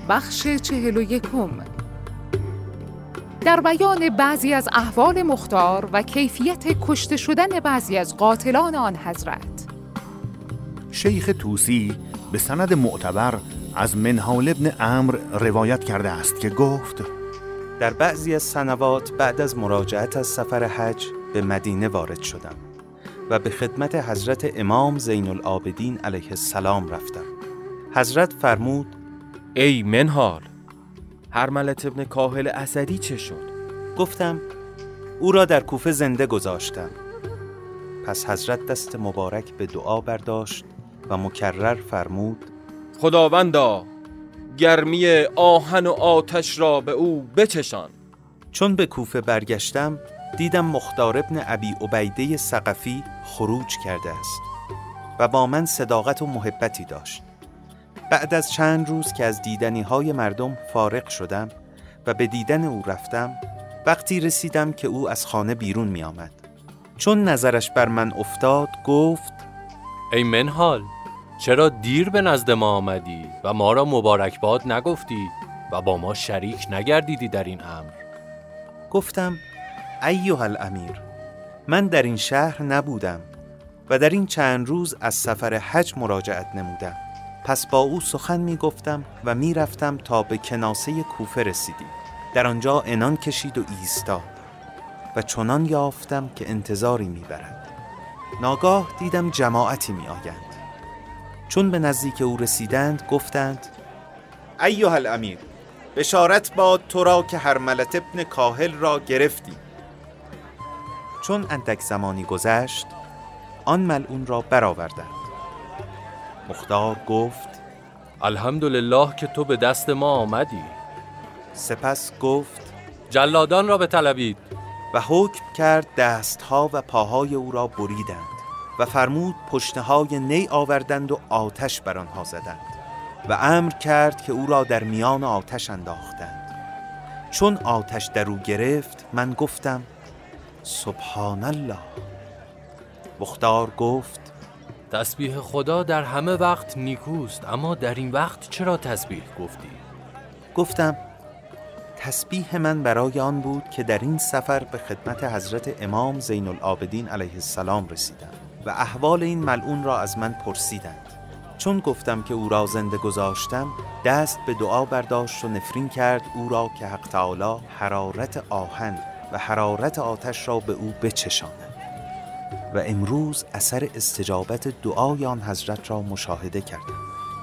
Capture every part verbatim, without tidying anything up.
بخش چهل و یکم. در بیان بعضی از احوال مختار و کیفیت کشته شدن بعضی از قاتلان آن حضرت، شیخ طوسی به سند معتبر از منهال ابن عمرو روایت کرده است که گفت: در بعضی از سنوات بعد از مراجعت از سفر حج به مدینه وارد شدم و به خدمت حضرت امام زین العابدین علیه السلام رفتم. حضرت فرمود: ای منهال، هرملة ابن کاهل اسدی چه شد؟ گفتم: او را در کوفه زنده گذاشتم. پس حضرت دست مبارک به دعا برداشت و مکرر فرمود: خداوندا گرمی آهن و آتش را به او بچشان. چون به کوفه برگشتم دیدم مختار ابن ابی عبیده ثقفی خروج کرده است و با من صداقت و محبتی داشت. بعد از چند روز که از دیدنی های مردم فارغ شدم و به دیدن او رفتم، وقتی رسیدم که او از خانه بیرون می آمد. چون نظرش بر من افتاد گفت: ای منهال، چرا دیر به نزد ما آمدی و ما را مبارکباد نگفتی و با ما شریک نگردیدی در این امر؟ گفتم: ایها الامیر، من در این شهر نبودم و در این چند روز از سفر حج مراجعت نمودم. پس با او سخن می گفتم و می رفتم تا به کناسه کوفه رسیدیم. در آنجا عنان کشید و ایستاد و چنان یافتم که انتظاری می برد. ناگاه دیدم جماعتی می آیند. چون به نزدیک او رسیدند گفتند: ایها الامیر، بشارت باد تو را که هرملة ابن کاهل را گرفتی. چون اندک زمانی گذشت آن ملعون را برآوردند. مختار گفت: الحمدلله که تو به دست ما آمدی. سپس گفت: جلادان را بطلبید. و حکم کرد دستها و پاهای او را بریدند و فرمود پشتهای نی آوردند و آتش بر آنها زدند و امر کرد که او را در میان آتش انداختند. چون آتش در او گرفت من گفتم: سبحان الله. مختار گفت: تسبیح خدا در همه وقت نیکوست، اما در این وقت چرا تسبیح گفتی؟ گفتم: تسبیح من برای آن بود که در این سفر به خدمت حضرت امام زین العابدین علیه السلام رسیدم و احوال این ملعون را از من پرسیدند. چون گفتم که او را زنده گذاشتم، دست به دعا برداشت و نفرین کرد او را که حق تعالی حرارت آهن و حرارت آتش را به او بچشاند و امروز اثر استجابت دعای آن حضرت را مشاهده کردم.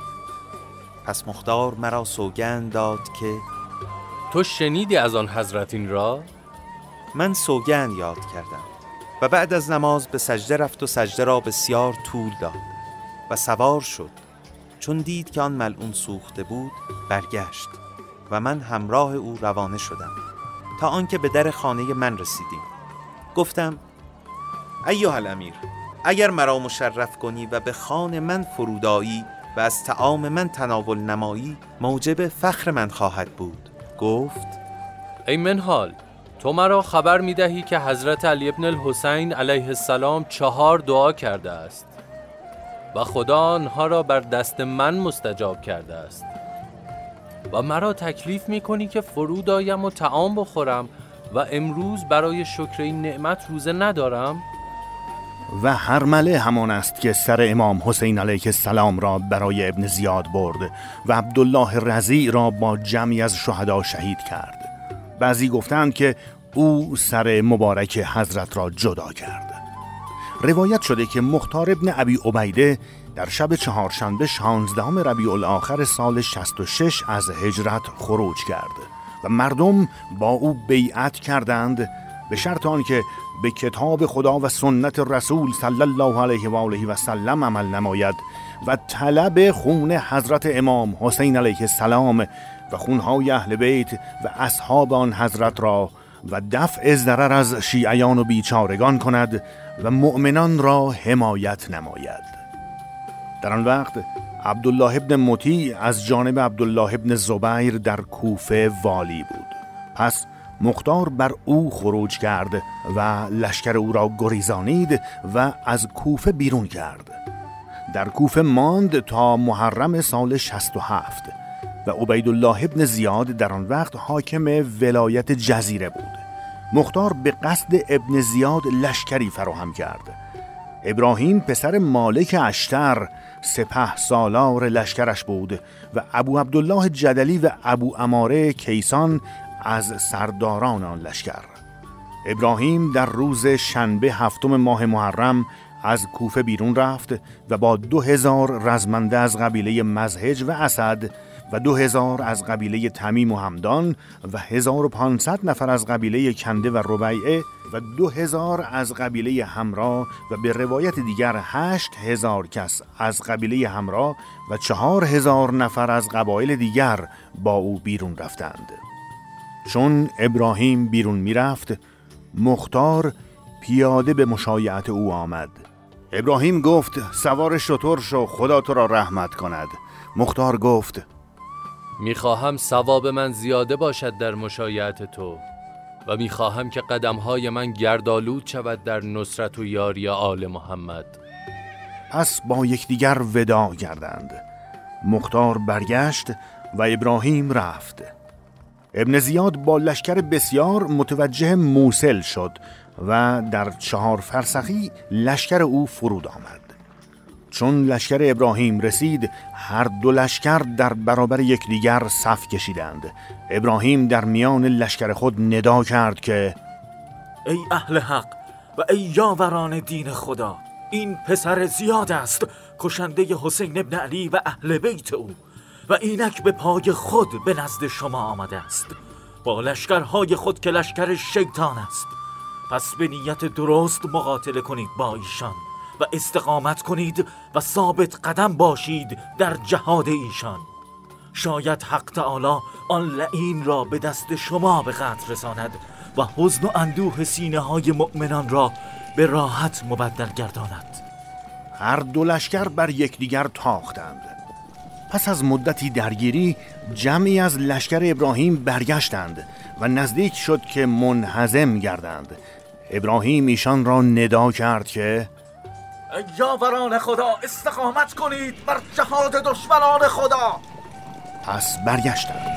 پس مختار مرا سوگند داد که تو شنیدی از آن حضرت این را؟ من سوگند یاد کردم و بعد از نماز به سجده رفت و سجده را بسیار طول داد و سوار شد. چون دید که آن ملعون سوخته بود برگشت و من همراه او روانه شدم تا آنکه به در خانه من رسیدیم. گفتم: ایها الامیر، اگر مرا مشرف کنی و به خانه من فرودایی و از طعام من تناول نمایی، موجب فخر من خواهد بود. گفت: ای منهال، تو مرا خبر می دهی که حضرت علی ابن الحسین علیه السلام چهار دعا کرده است و خدا آنها را بر دست من مستجاب کرده است و مرا تکلیف می کنی که فرود آیم و طعام بخورم و امروز برای شکر این نعمت روزه ندارم؟ و هرمله همان است که سر امام حسین علیه السلام را برای ابن زیاد برد و عبدالله رضیع را با جمعی از شهدا شهید کرد. بعضی گفتند که او سر مبارک حضرت را جدا کرد. روایت شده که مختار ابن ابی عبیده در شب چهارشنبه شانزدهم ربیع الاخر سال شصت و شش از هجرت خروج کرد و مردم با او بیعت کردند به شرط آنکه به کتاب خدا و سنت رسول صلی الله علیه و آله و سلم عمل نماید و طلب خون حضرت امام حسین علیه السلام و خونهای اهل بیت و اصحاب آن حضرت را و دفع ضرر از شیعیان و بیچارگان کند و مؤمنان را حمایت نماید. در آن وقت عبدالله ابن مطیع از جانب عبدالله ابن زبیر در کوفه والی بود. پس مختار بر او خروج کرد و لشکر او را گریزانید و از کوفه بیرون کرد. در کوفه ماند تا محرم سال شصت و هفت. و عبیدالله ابن زیاد در آن وقت حاکم ولایت جزیره بود. مختار به قصد ابن زیاد لشکری فراهم کرد. ابراهیم پسر مالک اشتر سپه سالار لشکرش بود و ابو عبدالله جدلی و ابو عماره کیسان از سرداران آن لشکر. ابراهیم در روز شنبه هفتم ماه محرم از کوفه بیرون رفت و با دو هزار رزمنده از قبیله مزهج و اسد و دو هزار از قبیله تمیم و همدان و هزار و پانصد نفر از قبیله کنده و ربیعه و دو هزار از قبیله همرا و به روایت دیگر هشت هزار کس از قبیله همرا و چهار هزار نفر از قبایل دیگر با او بیرون رفتند. چون ابراهیم بیرون می رفت، مختار پیاده به مشایعت او آمد. ابراهیم گفت سوار شتر شو، خدا تو را رحمت کند. مختار گفت میخواهم ثواب من زیاده باشد در مشایعت تو و میخواهم که قدمهای من گردآلود شود در نصرت و یاری آل محمد. پس با یکدیگر وداع کردند. مختار برگشت و ابراهیم رفت. ابن زیاد با لشکر بسیار متوجه موصل شد و در چهار فرسخی لشکر او فرود آمد. چون لشکر ابراهیم رسید، هر دو لشکر در برابر یکدیگر صف کشیدند. ابراهیم در میان لشکر خود ندا کرد که ای اهل حق و ای یاوران دین خدا، این پسر زیاد است، کشنده حسین ابن علی و اهل بیت او، و اینک به پای خود به نزد شما آمده است با لشکرهای خود که لشکر شیطان است. پس به نیت درست مقاتله کنید با ایشان و استقامت کنید و ثابت قدم باشید در جهاد ایشان. شاید حق تعالی آن لعین را به دست شما به قتل رساند و حزن و اندوه سینه های مؤمنان را به راحت مبدل گرداند. هر دو لشکر بر یکدیگر تاختند. پس از مدتی درگیری جمعی از لشکر ابراهیم برگشتند و نزدیک شد که منهزم گردند. ابراهیم ایشان را ندا کرد که یاوران خدا، استقامت کنید بر جهاد دشمنان خدا. پس برگشتند.